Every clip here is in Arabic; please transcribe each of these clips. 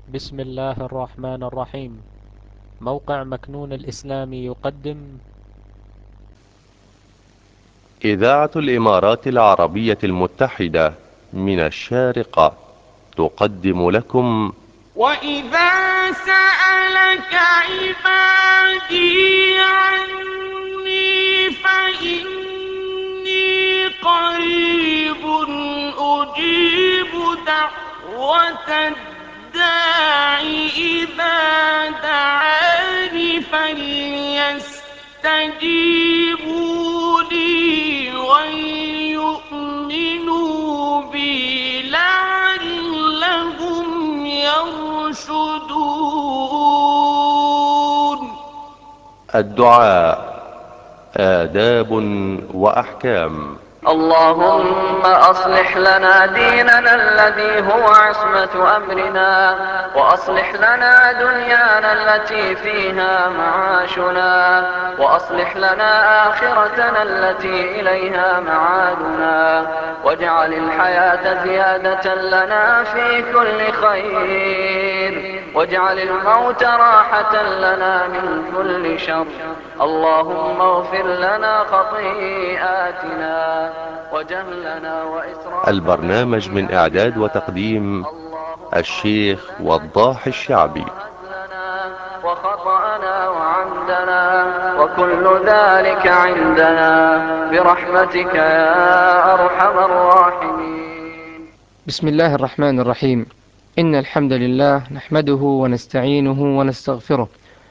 بسم الله الرحمن الرحيم. موقع مكنون الإسلامي يقدم إذاعة الإمارات العربية المتحدة من الشارقة تقدم لكم وإذا سألك عبادي عني فإني قريب أجيب دعوة الداع إذا دعاني فليستجيبوا لي وليؤمنوا بي لعلهم يرشدون. الدعاء آداب وأحكام. اللهم أصلح لنا ديننا الذي هو عصمة أمرنا، وأصلح لنا دنيانا التي فيها معاشنا، وأصلح لنا آخرتنا التي إليها معادنا، واجعل الحياة زيادة لنا في كل خير، واجعل الموت راحة لنا من كل شر. اللهم اغفر لنا خطيئاتنا وجهلنا وإسرافنا البرنامج من إعداد وتقديم الشيخ وضاح الشعبي. وخطأنا وعمدنا وكل ذلك عندنا برحمتك يا أرحم الراحمين. بسم الله الرحمن الرحيم. إن الحمد لله نحمده ونستعينه ونستغفره،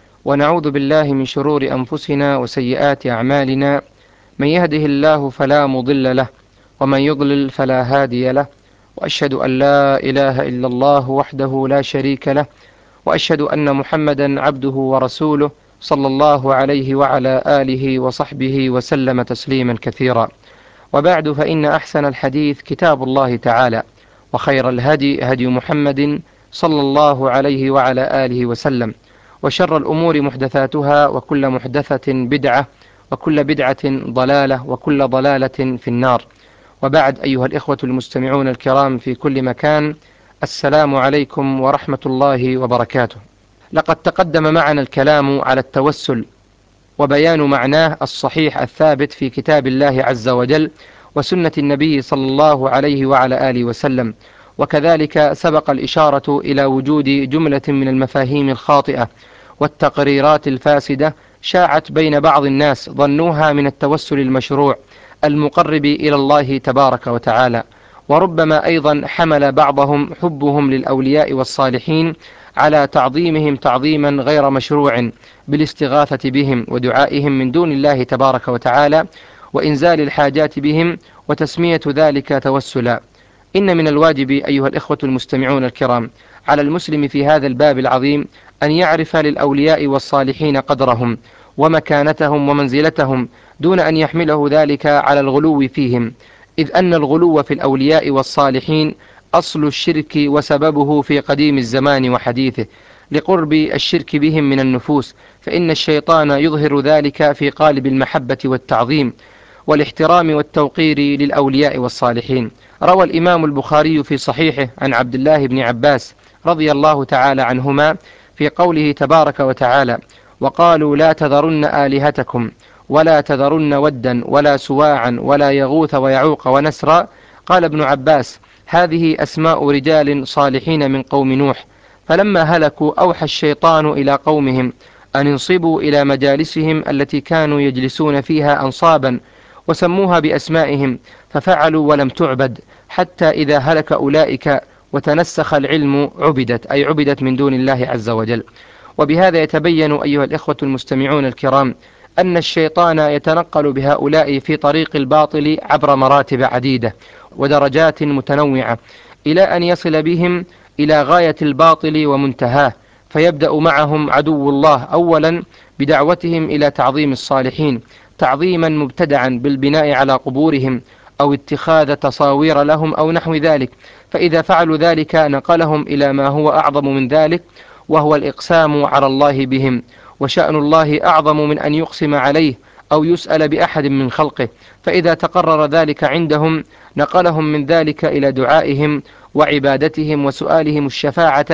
ونعوذ بالله من شرور أنفسنا وسيئات أعمالنا. من يهده الله فلا مضل له، ومن يضلل فلا هادي له، وأشهد أن لا إله إلا الله وحده لا شريك له، وأشهد أن محمدا عبده ورسوله صلى الله عليه وعلى آله وصحبه وسلم تسليما كثيرا. وبعد، فإن أحسن الحديث كتاب الله تعالى، وخير الهدي هدي محمد صلى الله عليه وعلى آله وسلم، وشر الأمور محدثاتها، وكل محدثة بدعة، وكل بدعة ضلالة، وكل ضلالة في النار. وبعد، أيها الإخوة المستمعون الكرام في كل مكان، السلام عليكم ورحمة الله وبركاته. لقد تقدم معنا الكلام على التوسل وبيان معناه الصحيح الثابت في كتاب الله عز وجل وسنة النبي صلى الله عليه وعلى آله وسلم. وكذلك سبق الإشارة إلى وجود جملة من المفاهيم الخاطئة والتقريرات الفاسدة شاعت بين بعض الناس ظنوها من التوسل المشروع المقرب إلى الله تبارك وتعالى. وربما أيضا حمل بعضهم حبهم للأولياء والصالحين على تعظيمهم تعظيما غير مشروع بالاستغاثة بهم ودعائهم من دون الله تبارك وتعالى، وإنزال الحاجات بهم، وتسمية ذلك توسلا. إن من الواجب أيها الإخوة المستمعون الكرام على المسلم في هذا الباب العظيم أن يعرف للأولياء والصالحين قدرهم ومكانتهم ومنزلتهم، دون أن يحمله ذلك على الغلو فيهم، إذ أن الغلو في الأولياء والصالحين أصل الشرك وسببه في قديم الزمان وحديثه، لقرب الشرك بهم من النفوس، فإن الشيطان يظهر ذلك في قالب المحبة والتعظيم والاحترام والتوقير للأولياء والصالحين. روى الإمام البخاري في صحيحه عن عبد الله بن عباس رضي الله تعالى عنهما في قوله تبارك وتعالى: وقالوا لا تذرن آلهتكم ولا تذرن ودا ولا سواعا ولا يغوث ويعوق ونسرا. قال ابن عباس: هذه أسماء رجال صالحين من قوم نوح، فلما هلكوا أوحى الشيطان إلى قومهم أن انصبوا إلى مجالسهم التي كانوا يجلسون فيها أنصابا، وسموها بأسمائهم، ففعلوا ولم تعبد، حتى إذا هلك أولئك وتنسخ العلم عبدت، أي عبدت من دون الله عز وجل. وبهذا يتبين أيها الإخوة المستمعون الكرام أن الشيطان يتنقل بهؤلاء في طريق الباطل عبر مراتب عديدة ودرجات متنوعة، إلى أن يصل بهم إلى غاية الباطل ومنتهاه. فيبدأ معهم عدو الله أولا بدعوتهم إلى تعظيم الصالحين تعظيما مبتدعا بالبناء على قبورهم أو اتخاذ تصاوير لهم أو نحو ذلك، فإذا فعلوا ذلك نقلهم إلى ما هو أعظم من ذلك، وهو الإقسام على الله بهم، وشأن الله أعظم من أن يقسم عليه أو يسأل بأحد من خلقه. فإذا تقرر ذلك عندهم نقلهم من ذلك إلى دعائهم وعبادتهم وسؤالهم الشفاعة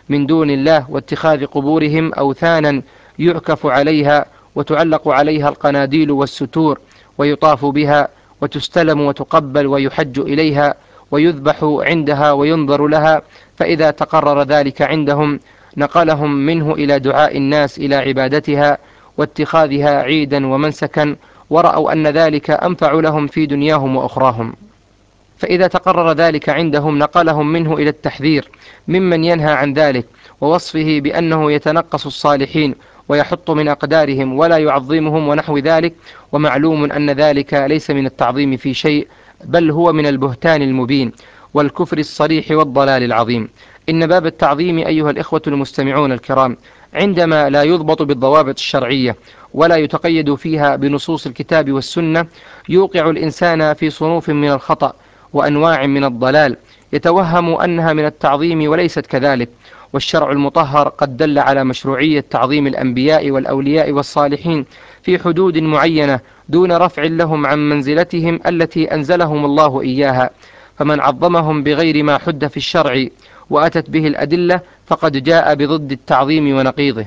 من دون الله، واتخاذ قبورهم أوثانا يعكف عليها وتعلق عليها القناديل والستور ويطاف بها وتستلم وتقبل ويحج إليها ويذبح عندها وينظر لها. فإذا تقرر ذلك عندهم نقلهم منه إلى دعاء الناس إلى عبادتها واتخاذها عيدا ومنسكا، ورأوا أن ذلك أنفع لهم في دنياهم وأخراهم. فإذا تقرر ذلك عندهم نقلهم منه إلى التحذير ممن ينهى عن ذلك، ووصفه بأنه يتنقص الصالحين ويحط من أقدارهم ولا يعظمهم ونحو ذلك. ومعلوم أن ذلك ليس من التعظيم في شيء، بل هو من البهتان المبين والكفر الصريح والضلال العظيم. إن باب التعظيم أيها الإخوة المستمعون الكرام عندما لا يضبط بالضوابط الشرعية ولا يتقيد فيها بنصوص الكتاب والسنة يوقع الإنسان في صنوف من الخطأ وأنواع من الضلال يتوهم أنها من التعظيم وليست كذلك. والشرع المطهر قد دل على مشروعية تعظيم الأنبياء والأولياء والصالحين في حدود معينة دون رفع لهم عن منزلتهم التي أنزلهم الله إياها، فمن عظمهم بغير ما حد في الشرع وأتت به الأدلة فقد جاء بضد التعظيم ونقيضه.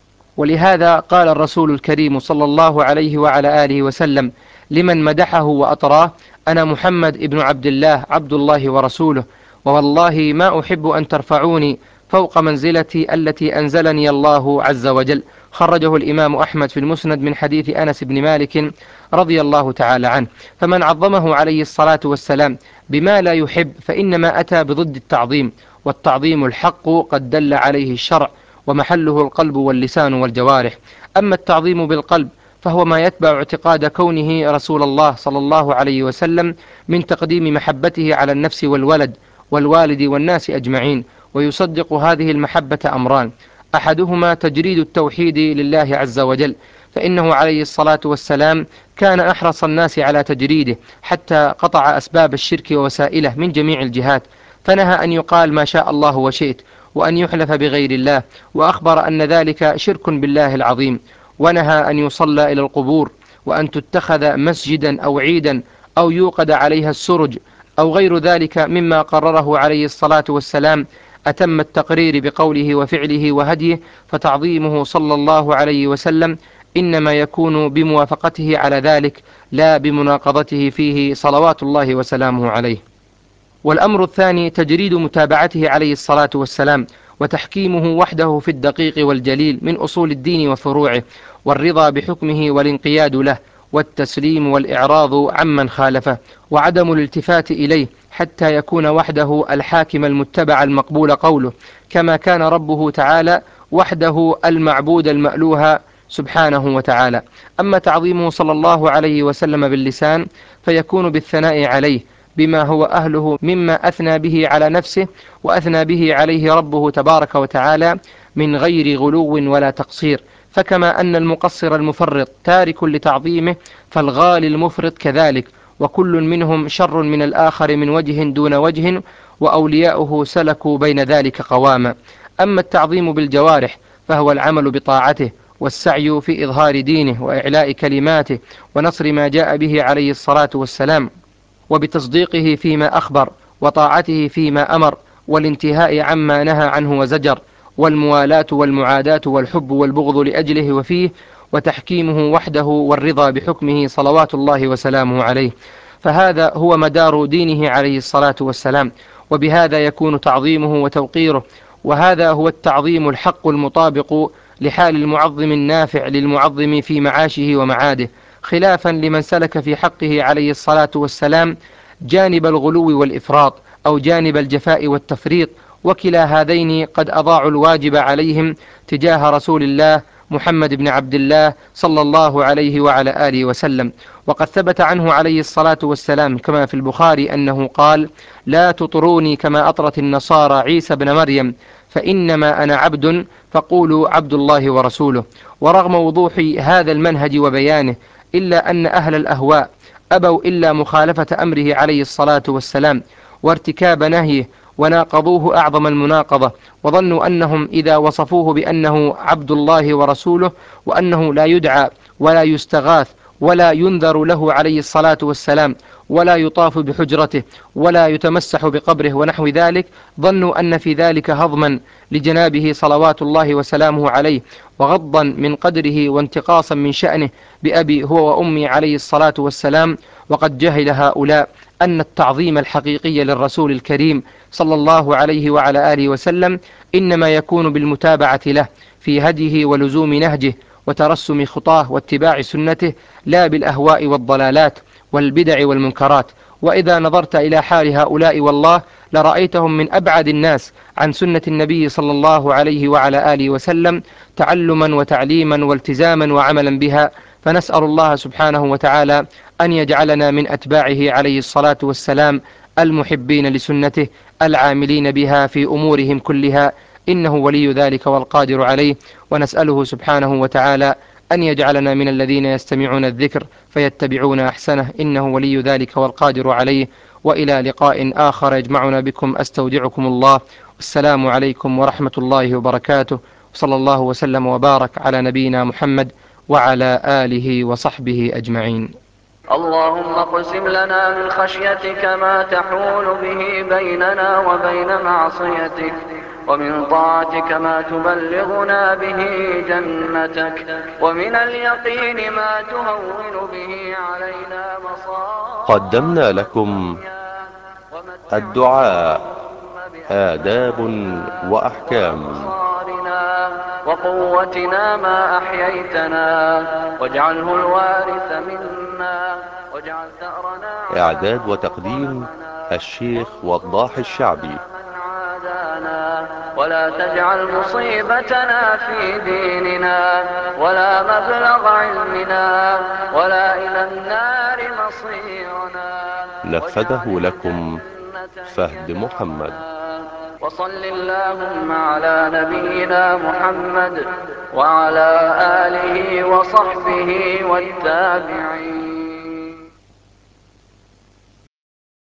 ولهذا قال الرسول الكريم صلى الله عليه وعلى آله وسلم لمن مدحه وأطراه: أنا محمد ابن عبد الله عبد الله ورسوله، ووالله ما أحب أن ترفعوني فوق منزلتي التي أنزلني الله عز وجل. خرجه الإمام أحمد في المسند من حديث أنس بن مالك رضي الله تعالى عنه. فمن عظمه عليه الصلاة والسلام بما لا يحب فإنما أتى بضد التعظيم، والتعظيم الحق قد دل عليه الشرع، ومحله القلب واللسان والجوارح. أما التعظيم بالقلب فهو ما يتبع اعتقاد كونه رسول الله صلى الله عليه وسلم من تقديم محبته على النفس والولد والوالد والناس أجمعين. ويصدق هذه المحبة أمران: أحدهما تجريد التوحيد لله عز وجل، فإنه عليه الصلاة والسلام كان أحرص الناس على تجريده حتى قطع أسباب الشرك ووسائله من جميع الجهات، فنهى أن يقال ما شاء الله وشئت، وأن يحلف بغير الله، وأخبر أن ذلك شرك بالله العظيم، ونهى أن يصلى إلى القبور، وأن تتخذ مسجدا أو عيدا أو يوقد عليها السرج أو غير ذلك مما قرره عليه الصلاة والسلام أتم التقرير بقوله وفعله وهديه. فتعظيمه صلى الله عليه وسلم إنما يكون بموافقته على ذلك لا بمناقضته فيه صلوات الله وسلامه عليه. والأمر الثاني تجريد متابعته عليه الصلاة والسلام وتحكيمه وحده في الدقيق والجليل من أصول الدين وفروعه، والرضا بحكمه والانقياد له، والتسليم والإعراض عمن خالفه، وعدم الالتفات إليه، حتى يكون وحده الحاكم المتبع المقبول قوله، كما كان ربه تعالى وحده المعبود المألوه سبحانه وتعالى. أما تعظيمه صلى الله عليه وسلم باللسان فيكون بالثناء عليه بما هو أهله مما أثنى به على نفسه وأثنى به عليه ربه تبارك وتعالى من غير غلو ولا تقصير. فكما أن المقصر المفرط تارك لتعظيمه فالغالي المفرط كذلك، وكل منهم شر من الآخر من وجه دون وجه، وأولياؤه سلكوا بين ذلك قواما. أما التعظيم بالجوارح فهو العمل بطاعته والسعي في إظهار دينه وإعلاء كلماته ونصر ما جاء به عليه الصلاة والسلام، وبتصديقه فيما أخبر، وطاعته فيما أمر، والانتهاء عما نهى عنه وزجر، والموالاة والمعاداة والحب والبغض لأجله وفيه، وتحكيمه وحده والرضا بحكمه صلوات الله وسلامه عليه. فهذا هو مدار دينه عليه الصلاة والسلام، وبهذا يكون تعظيمه وتوقيره، وهذا هو التعظيم الحق المطابق لحال المعظم النافع للمعظم في معاشه ومعاده، خلافا لمن سلك في حقه عليه الصلاة والسلام جانب الغلو والإفراط أو جانب الجفاء والتفريط، وكلا هذين قد أضاعوا الواجب عليهم تجاه رسول الله محمد بن عبد الله صلى الله عليه وعلى آله وسلم. وقد ثبت عنه عليه الصلاة والسلام كما في البخاري أنه قال: لا تطروني كما أطرت النصارى عيسى بن مريم، فإنما أنا عبد فقولوا عبد الله ورسوله. ورغم وضوح هذا المنهج وبيانه إلا أن أهل الأهواء أبوا إلا مخالفة أمره عليه الصلاة والسلام وارتكاب نهيه، وناقضوه أعظم المناقضة، وظنوا أنهم إذا وصفوه بأنه عبد الله ورسوله وأنه لا يدعى ولا يستغاث ولا ينذر له عليه الصلاة والسلام ولا يطاف بحجرته ولا يتمسح بقبره ونحو ذلك، ظنوا أن في ذلك هضما لجنابه صلوات الله وسلامه عليه، وغضا من قدره وانتقاصا من شأنه بأبي هو وأمي عليه الصلاة والسلام. وقد جهل هؤلاء أن التعظيم الحقيقي للرسول الكريم صلى الله عليه وعلى آله وسلم إنما يكون بالمتابعة له في هديه ولزوم نهجه وترسم خطاه واتباع سنته، لا بالأهواء والضلالات والبدع والمنكرات. وإذا نظرت إلى حال هؤلاء والله لرأيتهم من أبعد الناس عن سنة النبي صلى الله عليه وعلى آله وسلم تعلما وتعليما والتزاما وعملا بها. فنسأل الله سبحانه وتعالى أن يجعلنا من أتباعه عليه الصلاة والسلام المحبين لسنته العاملين بها في أمورهم كلها، إنه ولي ذلك والقادر عليه. ونسأله سبحانه وتعالى أن يجعلنا من الذين يستمعون الذكر فيتبعون أحسنه، إنه ولي ذلك والقادر عليه. وإلى لقاء آخر يجمعنا بكم أستودعكم الله، والسلام عليكم ورحمة الله وبركاته، وصلى الله وسلم وبارك على نبينا محمد وعلى آله وصحبه أجمعين. اللهم اقسم لنا من خشيتك ما تحول به بيننا وبين معصيتك، ومن طاعتك ما تبلغنا به جنتك، ومن اليقين ما تهون به علينا مصائب قدمنا لكم الدعاء آداب وأحكام. وقوتنا ما أحييتنا، واجعله الوارث منا، واجعل ثأرنا إعداد وتقديم الشيخ وضاح الشعبي. ولا تجعل مصيبتنا في ديننا، ولا مبلغ علمنا، ولا إلى النار مصيرنا. نفذه لكم فهد محمد. وصل اللهم على نبينا محمد وعلى آله وصحبه والتابعين.